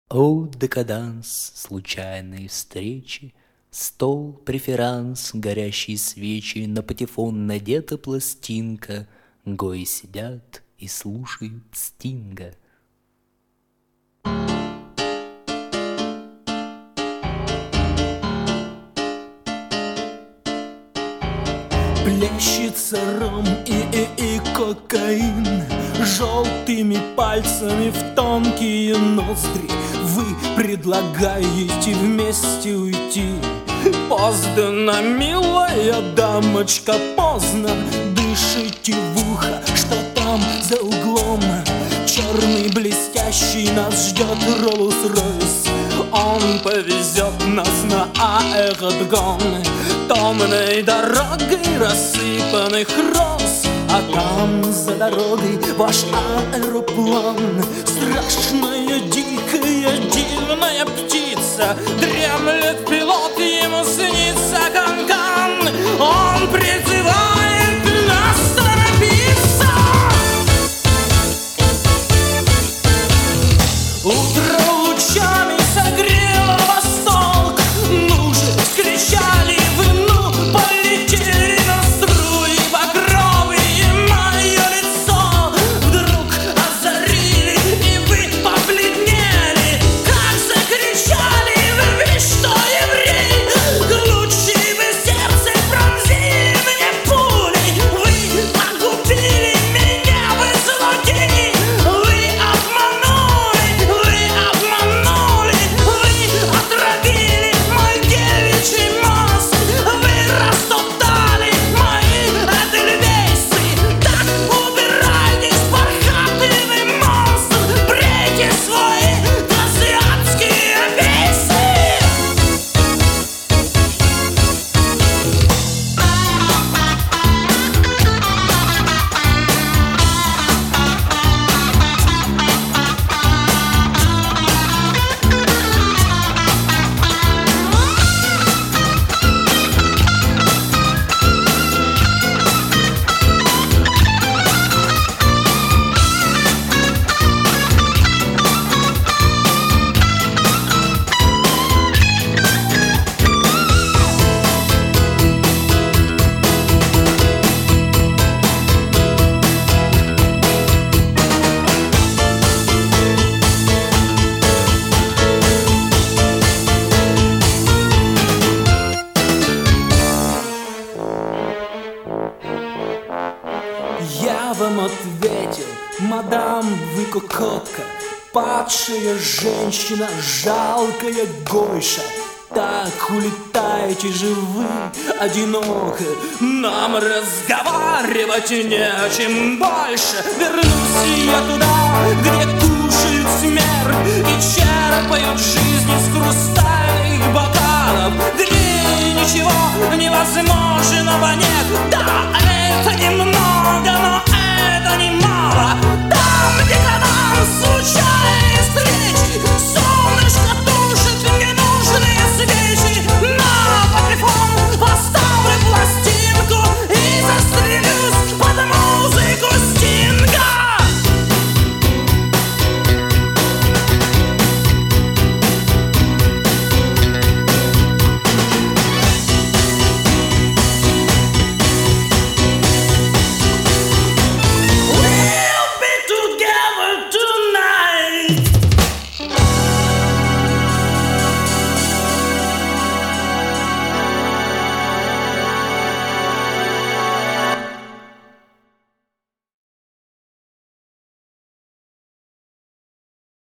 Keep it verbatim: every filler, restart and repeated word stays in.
О, декаданс случайной встречи, стол, преферанс, горящие свечи, на патефон надета пластинка, гои сидят и слушают Стинга. Плещется ром и, и, и кокаин, желтыми пальцами в тонкие ноздри. Вы предлагаете вместе уйти. Поздно, милая дамочка, поздно. Дышите в ухо, что там за углом. Черный блестящий нас ждет Роллс-Ройс. Он повезет нас на аэродром томной дорогой рассыпанных роз. А там за дорогой ваш аэроплан, страшная, дикая, дивная птица. Дремлет пилот, ему снится канкан. Он призывает нас торопиться. Утро лучами согрело восток. Ну же, скричали вы, ну, полетели на струи багровые мое лицо. Вдруг озарили, и вы побледнели. Как закричали вы, вы что, еврей? Лучи вы сердце пронзили мне пулей. Вы погубили меня, вы злодеи. Вы обманули, вы обманули. Вы отравили мой девичий мозг. Вы растоптали мои эдельвейсы. Так убирайтесь, пархатый вы монстр. Брейте свои азиатские вейсы. Я вам ответил, мадам, вы кокотка, падшая женщина, жалкая гойша. Так улетаете же вы одиноко. Нам разговаривать не о чем больше. Вернусь я туда, где кушают смерть и черпают жизнь из хрустальных бокалов, где ничего невозможного нет. Да, это немного.